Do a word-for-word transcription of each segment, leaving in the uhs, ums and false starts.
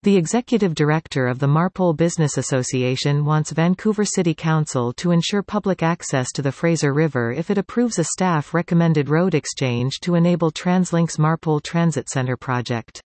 The executive director of the Marpole Business Association wants Vancouver City Council to ensure public access to the Fraser River if it approves a staff-recommended road exchange to enable TransLink's Marpole Transit Centre project.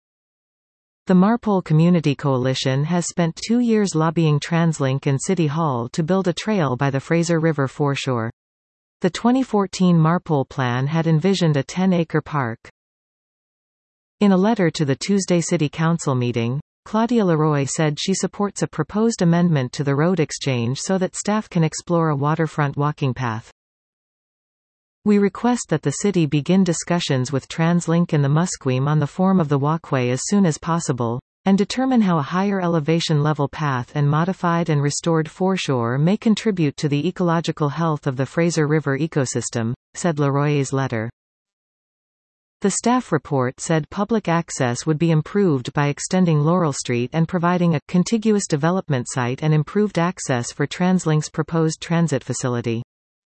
The Marpole Community Coalition has spent two years lobbying TransLink and City Hall to build a trail by the Fraser River foreshore. The twenty fourteen Marpole plan had envisioned a ten-acre park. In a letter to the Tuesday City Council meeting, Claudia Leroy said she supports a proposed amendment to the road exchange so that staff can explore a waterfront walking path. We request that the city begin discussions with TransLink and the Musqueam on the form of the walkway as soon as possible, and determine how a higher elevation level path and modified and restored foreshore may contribute to the ecological health of the Fraser River ecosystem, said Leroy's letter. The staff report said public access would be improved by extending Laurel Street and providing a contiguous development site and improved access for TransLink's proposed transit facility.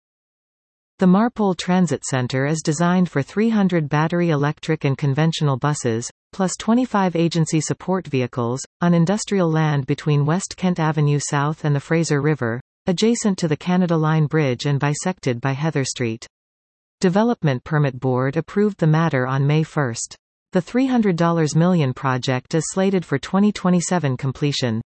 The Marpole Transit Centre is designed for three hundred battery electric and conventional buses, plus twenty-five agency support vehicles, on industrial land between West Kent Avenue South and the Fraser River, adjacent to the Canada Line Bridge and bisected by Heather Street. Development Permit Board approved the matter on May first. The three hundred million dollars project is slated for twenty twenty-seven completion.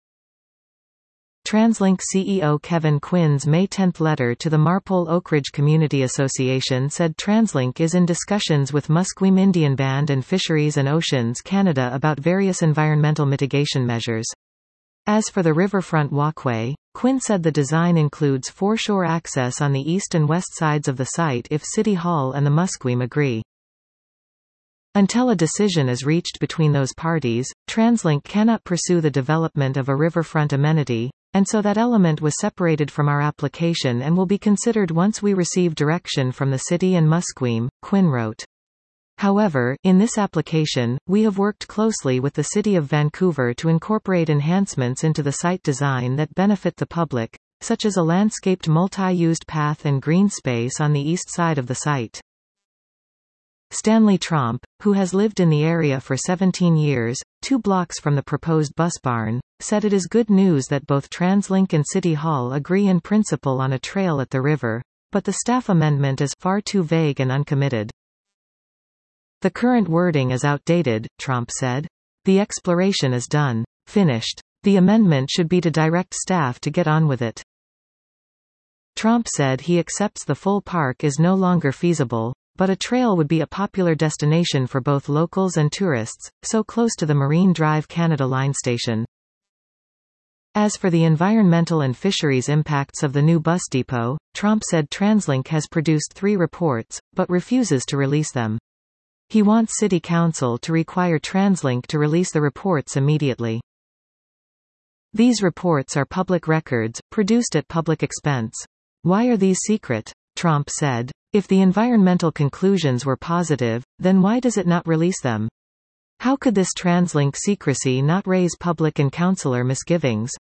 TransLink C E O Kevin Quinn's May tenth letter to the Marpole Oakridge Community Association said TransLink is in discussions with Musqueam Indian Band and Fisheries and Oceans Canada about various environmental mitigation measures. As for the riverfront walkway, Quinn said the design includes foreshore access on the east and west sides of the site if City Hall and the Musqueam agree. Until a decision is reached between those parties, TransLink cannot pursue the development of a riverfront amenity, and so that element was separated from our application and will be considered once we receive direction from the city and Musqueam, Quinn wrote. However, in this application, we have worked closely with the City of Vancouver to incorporate enhancements into the site design that benefit the public, such as a landscaped multi-used path and green space on the east side of the site. Stanley Tromp, who has lived in the area for seventeen years, two blocks from the proposed bus barn, said it is good news that both TransLink and City Hall agree in principle on a trail at the river, but the staff amendment is far too vague and uncommitted. The current wording is outdated, Tromp said. The exploration is done. Finished. The amendment should be to direct staff to get on with it. Tromp said he accepts the full park is no longer feasible, but a trail would be a popular destination for both locals and tourists, so close to the Marine Drive Canada Line station. As for the environmental and fisheries impacts of the new bus depot, Tromp said TransLink has produced three reports, but refuses to release them. He wants City Council to require TransLink to release the reports immediately. These reports are public records, produced at public expense. Why are these secret? Tromp said. If the environmental conclusions were positive, then why does it not release them? How could this TransLink secrecy not raise public and councillor misgivings?